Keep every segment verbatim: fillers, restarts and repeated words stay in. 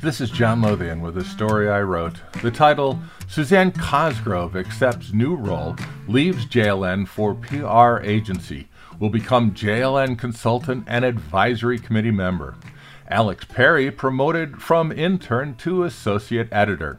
This is John Lothian with a story I wrote. The title, Suzanne Cosgrove accepts new role, leaves J L N for P R agency, will become J L N consultant and advisory committee member. Alex Perry promoted from intern to associate editor.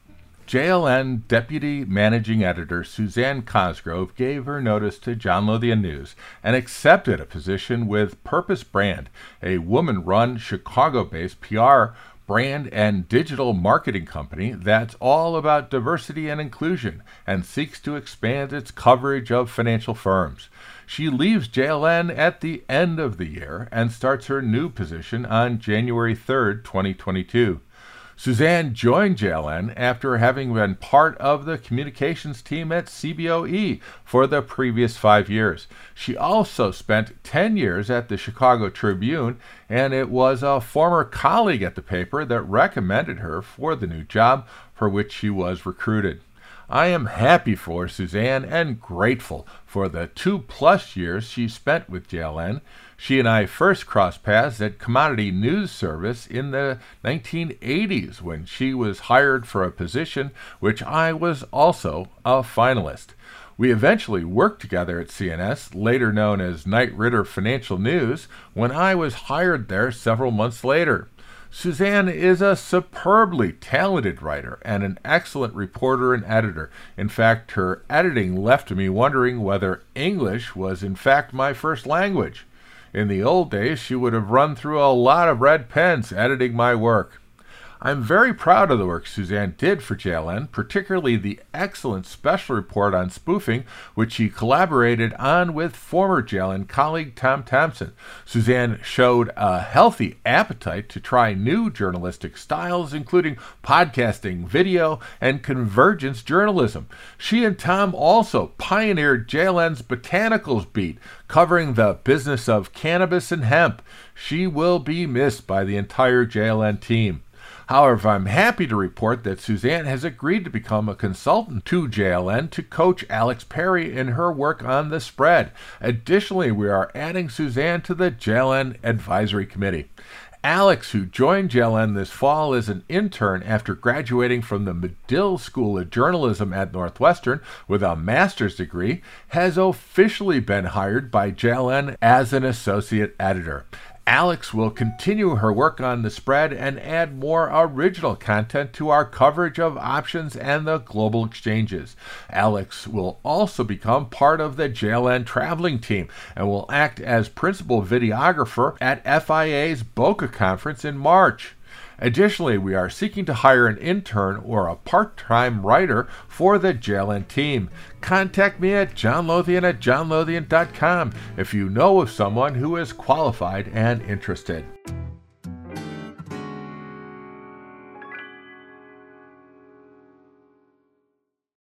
J L N Deputy Managing Editor Suzanne Cosgrove gave her notice to John Lothian News and accepted a position with Purpose Brand, a woman-run Chicago-based P R brand and digital marketing company that's all about diversity and inclusion and seeks to expand its coverage of financial firms. She leaves J L N at the end of the year and starts her new position on January third, twenty twenty-two. Suzanne joined J L N after having been part of the communications team at C B O E for the previous five years. She also spent ten years at the Chicago Tribune, and it was a former colleague at the paper that recommended her for the new job for which she was recruited. I am happy for Suzanne and grateful for the two-plus years she spent with J L N. She and I first crossed paths at Commodity News Service in the nineteen eighties when she was hired for a position which I was also a finalist. We eventually worked together at C N S, later known as Knight Ridder Financial News, when I was hired there several months later. Suzanne is a superbly talented writer and an excellent reporter and editor. In fact, her editing left me wondering whether English was in fact my first language. In the old days, she would have run through a lot of red pens editing my work. I'm very proud of the work Suzanne did for J L N, particularly the excellent special report on spoofing, which she collaborated on with former J L N colleague Tom Thompson. Suzanne showed a healthy appetite to try new journalistic styles, including podcasting, video, and convergence journalism. She and Tom also pioneered J L N's Botanicals beat, covering the business of cannabis and hemp. She will be missed by the entire J L N team. However, I'm happy to report that Suzanne has agreed to become a consultant to J L N to coach Alex Perry in her work on The Spread. Additionally, we are adding Suzanne to the J L N Advisory Committee. Alex, who joined J L N this fall as an intern after graduating from the Medill School of Journalism at Northwestern with a master's degree, has officially been hired by J L N as an associate editor. Alex will continue her work on The Spread and add more original content to our coverage of options and the global exchanges. Alex will also become part of the J L N traveling team and will act as principal videographer at F I A's Boca Conference in March. Additionally, we are seeking to hire an intern or a part-time writer for the J L N team. Contact me at johnlothian at johnlothian dot com if you know of someone who is qualified and interested.